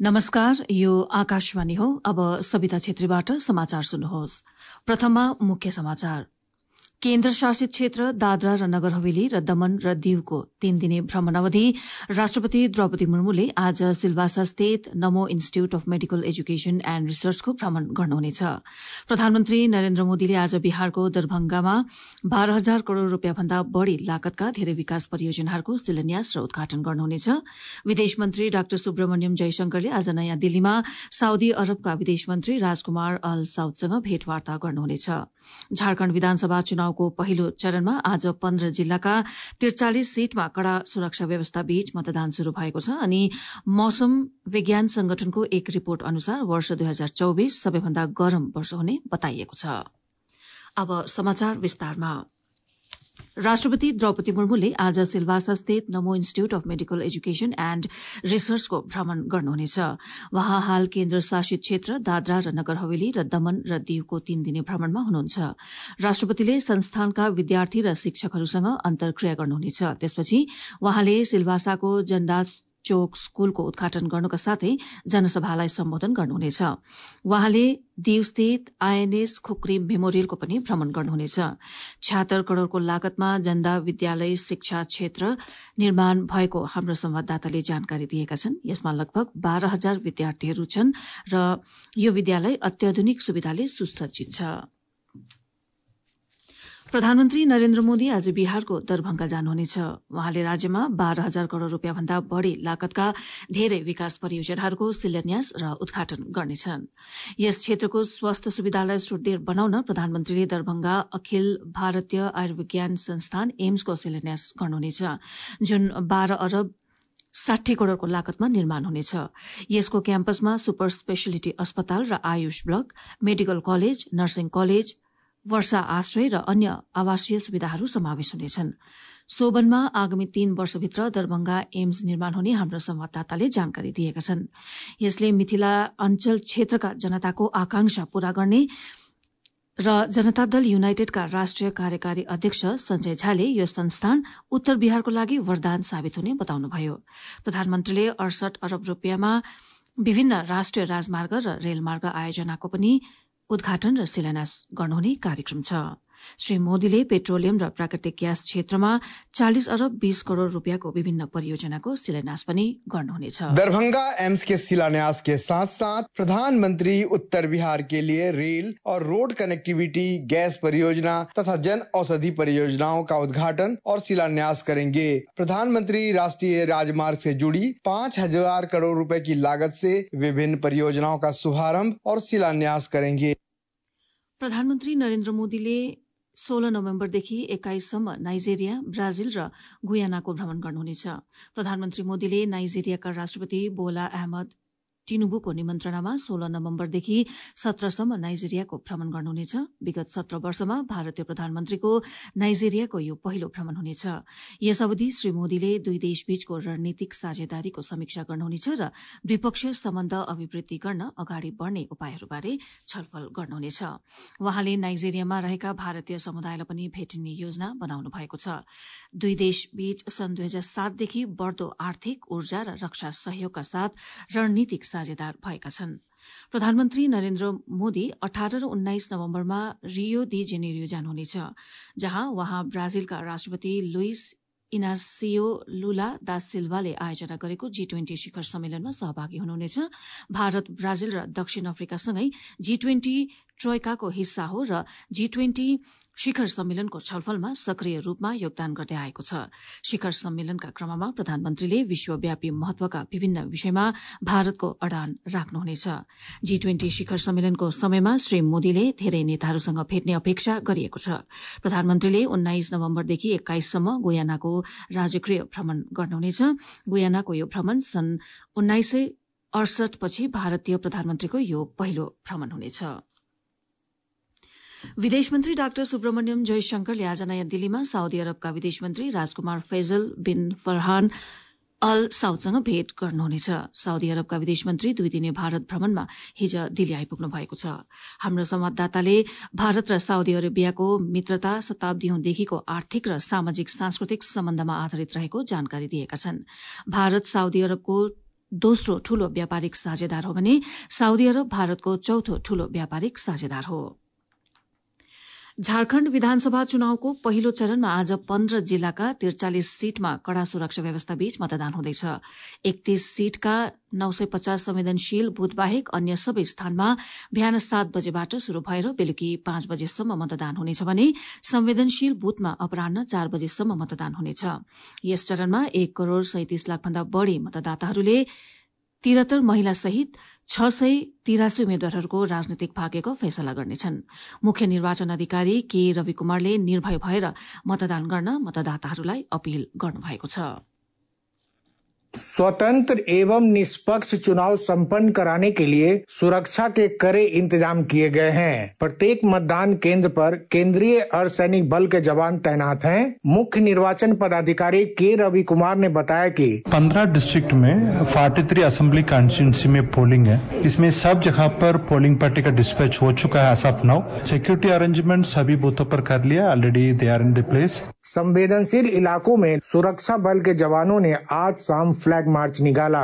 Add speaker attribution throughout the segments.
Speaker 1: नमस्कार, यो आकाशवाणी हो। अब सविता छेत्रीबाट समाचार सुन्नुहोस्। प्रथममा मुख्य समाचार। केन्द्र शासित क्षेत्र दादरा र नगर हवेली र दमन र दीवको 3 दिने भ्रमणावधि राष्ट्रपति द्रौपदी मुर्मुले आज सिलवासा स्थित Namo institute of medical education and रिसर्चको भ्रमण गर्नुहुनेछ। प्रधानमन्त्री नरेन्द्र मोदीले आज बिहारको दरभंगामा 12,000 करोड़ रूपियाँ भन्दा बढ़ी लागतका धेरै विकास परियोजनाहरूको शिलान्यास र उद्घाटन गर्नुहुनेछ। विदेश मन्त्री डाक्टर सुब्रमण्यम जयशंकरले आज नयाँ दिल्लीमा साउदी अरबका विदेश मन्त्री राजकुमार अल साउदसँग भेटवार्ता गर्नुहुनेछ। झारखण्ड विधानसभा चुनावको पहिलो चरणमा आज 15 जिल्लाका 43 सीटमा कड़ा सुरक्षा व्यवस्था बीच मतदान शुरू भएको छ अनि मौसम विज्ञान संगठनको एक रिपोर्ट अनुसार वर्ष 2024 सबैभन्दा गरम वर्ष हुने बताइएको छ। अब समाचार विस्तारमा। राष्ट्रपति द्रौपदी मुर्मुले आज सिलवासा स्थित Namo institute of medical education and रिसर्चको भ्रमण गर्नुहुनेछ। वहाँ हाल केन्द्र शासित क्षेत्र दादरा र नगर हवेली र दमन र दीवको 3 दिने भ्रमणमा हुनुहुन्छ। राष्ट्रपतिले संस्थानका विद्यार्थी र शिक्षकहरूसँग अन्तर्क्रिया गर्नुहुनेछ। त्यसपछि वहाँले सिलवासाको जनदास चोक स्कूलको उद्घाटन गर्नुका साथै जनसभालाई सम्बोधन गर्नुहुनेछ। वहाँले दीवस्थित आईएनएस खुक्री मेमोरियलको पनि भ्रमण गर्नुहुनेछ। 76 करोड़को लागतमा जनदा विद्यालय शिक्षा क्षेत्र निर्माण भएको हाम्रो संवाददाताले जानकारी दिएका छन्। यसमा लगभग 12,000 विद्यार्थीहरू छन् र यो विद्यालय अत्याधुनिक सुविधाले सुसज्जित छ। प्रधानमन्त्री नरेन्द्र मोदी आज बिहारको दरभंगा जानुहुनेछ। वहाँले राज्यमा 12,000 करोड़ रूपियाँ भन्दा बढ़ी लागतका धेरै विकास परियोजनाहरूको शिलान्यास र उद्घाटन गर्नेछन्। यस क्षेत्रको स्वास्थ्य सुविधालाई सुदृढ़ बनाउन प्रधानमन्त्रीले दरभंगा अखिल भारतीय आयुर्विज्ञान संस्थान एम्सको शिलान्यास गर्नुहुनेछ, जुन 12 अरब 60 करोड़को लागतमा निर्माण हुनेछ। यसको क्याम्पसमा सुपर स्पेशलिटी अस्पताल र AYUSH block, medical college, nursing college, वर्षा आश्रय र अन्य आवासीय सुविधाहरू समावेश हुनेछन्। सोबनमा आगामी 3 वर्षभित्र दरभंगा एम्स निर्माण हुने हाम्रो संवाददाताले जानकारी दिएका छन्। यसले मिथिला अञ्चल क्षेत्रका जनताको आकांक्षा पूरा गर्ने र जनता दल युनाइटेडका राष्ट्रिय कार्यकारी अध्यक्ष संजय झाले यो संस्थान उत्तर बिहारको लागि वरदान साबित हुने बताउनुभयो। प्रधानमन्त्रीले 68 अरब रूपियाँमा विभिन्न राष्ट्रिय राजमार्ग र रेलमार्ग आयोजनाको पनि उद्घाटन र शिलान्यास गर्नुहुने कार्यक्रम छ। श्री मोदीले पेट्रोलियम र प्राकृतिक ग्यास क्षेत्रमा 40 अरब 20 करोड़ रूपियाँको विभिन्न परियोजनाको शिलान्यास पनि गर्नुहुनेछ।
Speaker 2: दरभंगा एम्स के शिलान्यास के साथ साथ प्रधानमंत्री उत्तर बिहार के लिए रेल और रोड कनेक्टिविटी, गैस परियोजना तथा जन औषधि परियोजनाओं का उद्घाटन और शिलान्यास करेंगे। प्रधानमंत्री राष्ट्रीय राजमार्ग से जुड़ी 5,000 करोड़ रुपए की लागत से विभिन्न परियोजनाओं का शुभारंभ और शिलान्यास करेंगे।
Speaker 1: प्रधानमन्त्री नरेन्द्र मोदीले 16 नोभेम्बरदेखि 21 सम्म नाइजेरिया, ब्राजिल र गुयानाको भ्रमण गर्नुहुनेछ। प्रधानमन्त्री मोदीले नाइजेरियाका राष्ट्रपति बोला अहमद टिनुबुको निमन्त्रणामा 16 नोभेम्बरदेखि 17 सम्म नाइजेरियाको भ्रमण गर्नुहुनेछ। विगत 17 वर्षमा भारतीय प्रधानमन्त्रीको नाइजेरियाको यो पहिलो भ्रमण हुनेछ। यस अवधि श्री मोदीले दुई देशबीचको रणनीतिक साझेदारीको समीक्षा गर्नुहुनेछ र द्विपक्षीय सम्बन्ध अभिवृद्धि गर्न अगाडि बढ़ने उपायहरूबारे छलफल गर्नुहुनेछ। वहाँले नाइजेरियामा रहेका भारतीय समुदायलाई पनि भेटिने योजना बनाउनु भएको छ। दुई देशबीच सन् 2007 देखि बढ़दो आर्थिक, ऊर्जा र रक्षा सहयोगका साथ रणनीतिक साझेदार भएका छन्। प्रधानमन्त्री नरेन्द्र मोदी 18 र 19 नोभेम्बरमा रियो दी जेनेरियो जानुहुनेछ, जहाँ वहाँ ब्राजिलका राष्ट्रपति लुइस इनासियो लुला दा सिल्वाले आयोजना गरेको G20 शिखर सम्मेलनमा सहभागी हुनुहुनेछ। भारत, ब्राजिल र दक्षिण अफ्रिकासँगै G20 ट्रोइकाको हिस्सा हो र G20 शिखर सम्मेलनको छलफलमा सक्रिय रूपमा योगदान गर्दै आएको छ। शिखर सम्मेलनका क्रममा प्रधानमन्त्रीले विश्वव्यापी महत्वका विभिन्न विषयमा भारतको अडान राख्नुहुनेछ। G20 शिखर सम्मेलनको समयमा श्री मोदीले धेरै नेताहरूसँग भेट्ने अपेक्षा गरिएको छ। प्रधानमन्त्रीले 19 नोभेम्बरदेखि 21 सम्म गुयानाको राजकीय भ्रमण गर्नुहुनेछ। गुयानाको यो भ्रमण सन् 1968 पछि भारतीय प्रधानमन्त्रीको यो पहिलो भ्रमण हुनेछ। विदेश मन्त्री डाक्टर सुब्रमण्यम जयशंकरले आज नयाँ दिल्लीमा साउदी अरबका विदेश मन्त्री राजकुमार फैजल बिन फरहान अल साउदसँग भेट गर्नुहुनेछ। साउदी अरबका विदेश मन्त्री 2 दिने भारत भ्रमणमा हिज दिल्ली आइपुग्नु भएको छ। हाम्रो संवाददाताले भारत र साउदी अरेबियाको मित्रता शताब्दीौंदेखिको आर्थिक र सामाजिक सांस्कृतिक सम्बन्धमा आधारित रहेको जानकारी दिएका छन्। भारत साउदी अरबको दोस्रो ठूलो व्यापारिक साझेदार हो भने साउदी अरब भारतको चौथो ठूलो व्यापारिक साझेदार हो। झारखण्ड विधानसभा चुनावको पहिलो चरणमा आज 15 जिल्लाका 43 सीटमा कड़ा सुरक्षा व्यवस्था बीच मतदान हुँदैछ। 31 सीटका 950 संवेदनशील बूथ बाहेक अन्य सबै स्थानमा बिहान 7 बजेबाट शुरू भएर बेलुकी 5 बजेसम्म मतदान हुनेछ भने संवेदनशील बूथमा अपराह्न 4 बजेसम्म मतदान हुनेछ। यस चरणमा 1 करोड़ 37 लाख भन्दा बढ़ी मतदाताहरूले 73 महिला सहित 683 उम्मेद्वारहरूको राजनीतिक भाग्यको फैसला गर्नेछन्। मुख्य निर्वाचन अधिकारी के रविकुमारले निर्भय भएर मतदान गर्न मतदाताहरूलाई अपील गर्नुभएको छ।
Speaker 3: स्वतंत्र एवं निष्पक्ष चुनाव संपन्न कराने के लिए सुरक्षा के कड़े इंतजाम किए गए हैं। प्रत्येक मतदान केंद्र पर केंद्रीय अर्धसैनिक बल के जवान तैनात हैं। मुख्य निर्वाचन पदाधिकारी के रवि कुमार ने बताया कि
Speaker 4: 15 डिस्ट्रिक्ट में 43 असेंबली कॉन्स्टिट्यूंसी में पोलिंग है। इसमें सब जगह पर पोलिंग पार्टी का डिस्पैच हो चुका है as of now. Security arrangement सभी बूथों पर कर लिया, already they are in the place.
Speaker 3: संवेदनशील इलाकों में सुरक्षा बल के जवानों ने आज शाम फ्लैग मार्च निकाला।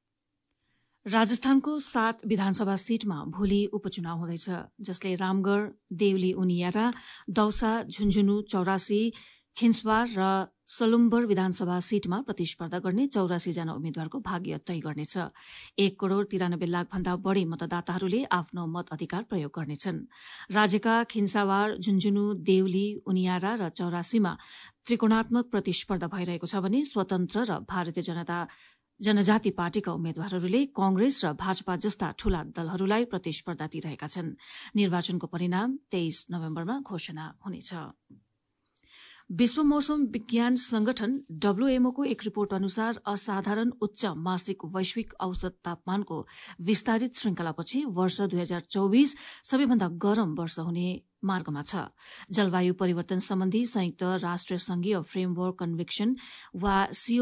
Speaker 1: राजस्थानको 7 विधानसभा सीटमा भोलि उपचुनाव हुँदैछ, जसले रामगढ़, देउली उनियारा, दौसा, झुन्झुनू, चौरासी, खिन्सवार र सलुम्बर विधानसभा सीटमा प्रतिस्पर्धा गर्ने 84 जना उम्मेद्वारको भाग्य तय गर्नेछ। 1 करोड़ 93 लाख भन्दा बढ़ी मतदाताहरूले आफ्नो मत अधिकार प्रयोग गर्नेछन्। राज्यका खिन्सावार, झुन्झुनू, देउली, उनियारा र चौरासीमा त्रिकोणात्मक प्रतिस्पर्धा भइरहेको छ भने स्वतन्त्र र भारतीय जनजाति पार्टीका उम्मेद्वारहरूले कांग्रेस र भाजपा जस्ता ठूला दलहरूलाई प्रतिस्पर्धा दिइरहेका छन्। निर्वाचनको परिणाम 23 नोभेम्बरमा घोषणा हुनेछ। विश्व मौसम विज्ञान संगठन WMO को एक रिपोर्ट अनुसार असाधारण उच्च मासिक वैश्विक औसत तापमानको विस्तारित श्रृंखलापछि वर्ष 2024 सबैभन्दा गरम वर्ष हुने मार्गमा छ। जलवायु परिवर्तन सम्बन्धी संयुक्त राष्ट्र संघीय फ्रेमवर्क कन्भेन्सन वा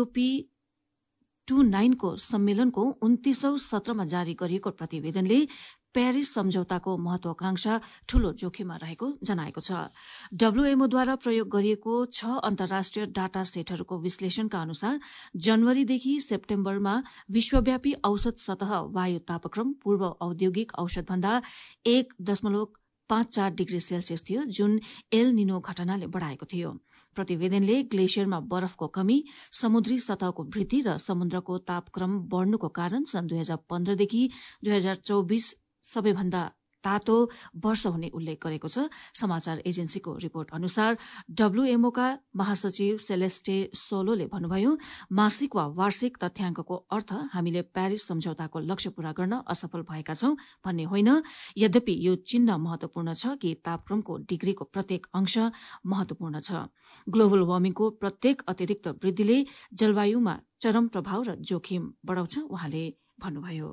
Speaker 1: COP29 को सम्मेलनको 29औं सत्रमा जारी गरिएको प्रतिवेदनले प्यारिस सम्झौताको महत्वाकांक्षा ठूलो जोखिममा रहेको जनाएको छ। WMOद्वारा प्रयोग गरिएको 6 अन्तर्राष्ट्रिय डाटा सेटहरूको विश्लेषणका अनुसार जनवरीदेखि सेप्टेम्बरमा विश्वव्यापी औसत सतह वायु तापक्रम पूर्व औद्योगिक औसतभन्दा 1.54 डिग्री सेल्सियस थियो, जुन एल निनो घटनाले बढ़ाएको थियो। प्रतिवेदनले ग्लेशियरमा बरफको कमी, समुद्री सतहको वृद्धि र समुद्रको तापक्रम बढ़नुको कारण सन् 2015 देखि 2024 सबैभन्दा तातो वर्ष हुने उल्लेख गरेको छ। समाचार एजेन्सीको रिपोर्ट अनुसार WMO का महासचिव सेलेस्टे सोलोले भन्नुभयो, मासिक वा वार्षिक तथ्याङ्कको अर्थ हामीले प्यारिस सम्झौताको लक्ष्य पूरा गर्न असफल भएका छौं भन्ने होइन। यद्यपि यो चिन्ह महत्वपूर्ण छ कि तापक्रमको डिग्रीको प्रत्येक अंश महत्वपूर्ण छ। ग्लोबल वार्मिङको प्रत्येक अतिरिक्त वृद्धिले जलवायुमा चरम प्रभाव र जोखिम बढ़ाउँछ, उहाँले भन्नुभयो।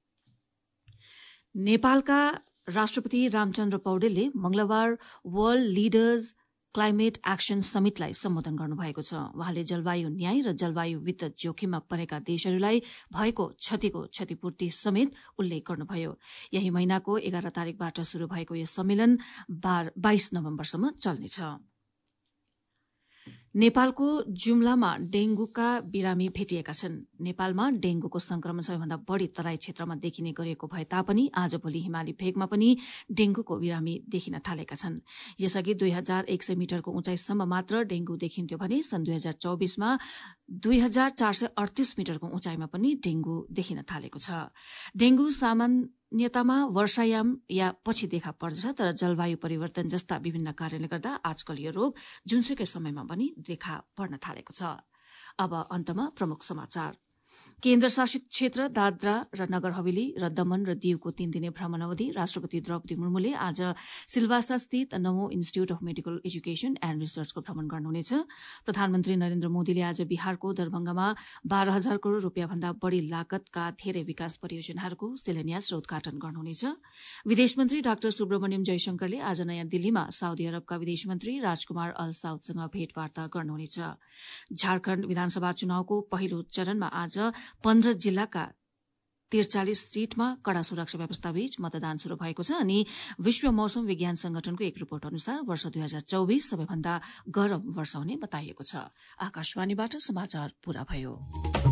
Speaker 1: नेपालका राष्ट्रपति रामचन्द्र पौडेलले मंगलबार वर्ल्ड लिडर्स क्लाइमेट एक्शन समिटलाई सम्बोधन गर्नुभएको छ। उहाँले जलवायु न्याय र जलवायु वित्त जोखिममा परेका देशहरूलाई भएको क्षतिको क्षतिपूर्ति समेत उल्लेख गर्नुभयो। यही महिनाको 11 तारिकबाट शुरू भएको यस सम्मेलन 22 नोभेम्बरसम्म चल्नेछ। नेपालको जुम्लामा डेंगूका बिरामी भेटिएका छन्। नेपालमा डेंगूको संक्रमण सबैभन्दा बढ़ी तराई क्षेत्रमा देखिने गरेको भए तापनि आजभोलि हिमाली भेगमा पनि डेंगूको बिरामी देखिन थालेका छन्। यसअघि 2100 मिटरको उचाइसम्म मात्र डेंगू देखिन्थ्यो भने सन् 2024 मा 2438 मिटरको उचाइमा पनि डेंगू देखिन थालेको छ। डेंगू सामान्यतामा वर्षायाम या पछि देखा पर्दछ, तर जलवायु परिवर्तन जस्ता विभिन्न कार्यले गर्दा आजकल यो रोग जुनसुकै समयमा पनि देखा पर्न थालेको छ। अब अन्तमा प्रमुख समाचार। केन्द्रशासित क्षेत्र दादरा र नगर हवेली र दमन र दीवको 3 दिने भ्रमण अवधि राष्ट्रपति द्रौपदी मुर्मुले आज सिलवासा स्थित Namo institute of medical education and रिसर्चको भ्रमण गर्नुहुनेछ। प्रधानमन्त्री नरेन्द्र मोदीले आज बिहारको दरभंगामा 12,000 करोड़ रूपियाँ भन्दा बढ़ी लागतका धेरै विकास परियोजनाहरूको शिलान्यास र उद्घाटन गर्नुहुनेछ। विदेश मन्त्री डाक्टर सुब्रमण्यम जयशंकरले आज नयाँ दिल्लीमा साउदी अरबका विदेश मन्त्री राजकुमार अल साउदसँग भेटवार्ता गर्नुहुनेछ। झारखण्ड विधानसभा चुनावको पहिलो चरणमा आज 15 जिल्लाका 43 सीटमा कड़ा सुरक्षा व्यवस्थाबीच मतदान शुरू भएको छ अनि विश्व मौसम विज्ञान संगठनको एक रिपोर्ट अनुसार वर्ष 2024 सबैभन्दा गरम वर्ष हुने बताइएको छ। आकाशवाणीबाट समाचार पूरा भयो।